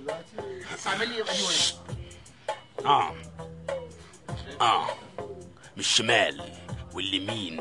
اعمل لي يبقى دي وين؟ من الشمال واليمين.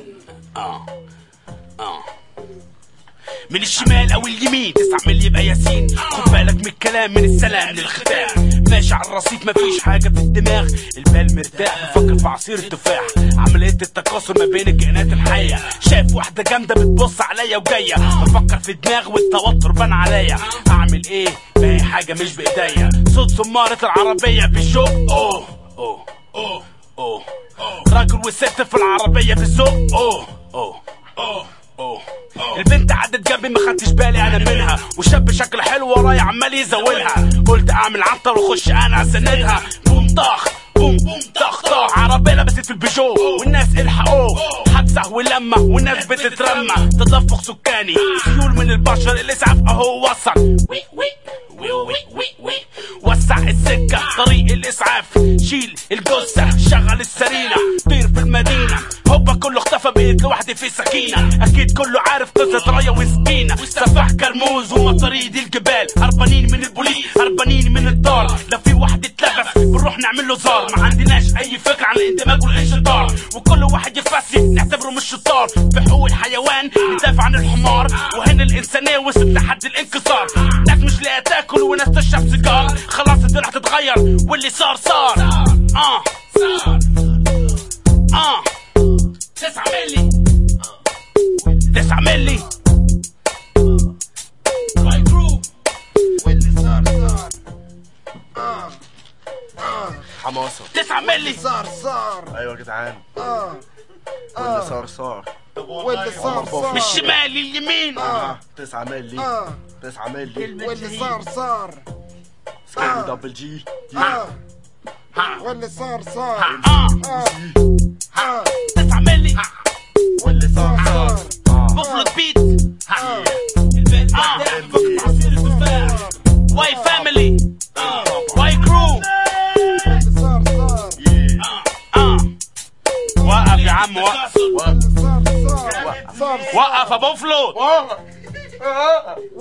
من الشمال او اليمين تستعمل يبقى ياسين. خد بالك من الكلام من السلام للختام. ماشي على الرصيف مفيش حاجه في الدماغ. البال مرتاح بفكر في عصير التفاح. عمليه التكاثر ما بين الكائنات الحيه. شايف واحده جامده بتبص عليا وجايه. بفكر في دماغ والتوتر بان عليا. اعمل ايه؟ باقي حاجه مش بايديا. صوت زماره العربيه بالشوق. اوه اوه اوه اوه راجل وست في العربيه بالذوق. اوه اوه اوه اوه البنت عدت جنبي ما خدتش بالي انا منها. والشاب شكله حلو ورايا عمال يزولها. قلت اعمل عنتر واخش انا اسندها. بوم طخ بوم بوم طخ طخ. عربيه لبست في البيجو والناس الحقوه. حادثه ولمه والناس بتترمى. تدفق سكاني سيول من البشر. الاسعاف اهو وصل. وي وي وي وي وي وي وسع السكه طريق الاسعاف. شيل الجثه شغل السرينه. طير في المدينه هوبا كله اختفى. بقيت لوحدي في سكينه. اكيد كله عارف قصه رايه وسكينه. سفاح كرموز ومطاريد الجبال. هربانين من البوليس هربانين من الدار. لو في واحد اتلبس بنروح نعمل له زار. ما عندناش اي فكره عن الاندماج والانشطار. وكل واحد يفسي نعتبره مش شطار. في حقوق الحيوان ندافع عن الحمار. وهنا الانسانيه وصلت لحد الانكسار. ناس مش لاقيه تاكل وناس تشرب سيجار. خلاص الدنيا هتتغير واللي صار 9 ملي 9 ملي حماسة 9 ملي صار ايوه يا جدعان. واللي صار واللي صار من الشمال لليمين. 9 ملي 9 ملي واللي صار سكين دبل جي. واللي صار 9 ملي واللي صار بفلت بيت. واي فاميلي واي كرو. وقف يا عم وقف. وقف يا بوفلوت.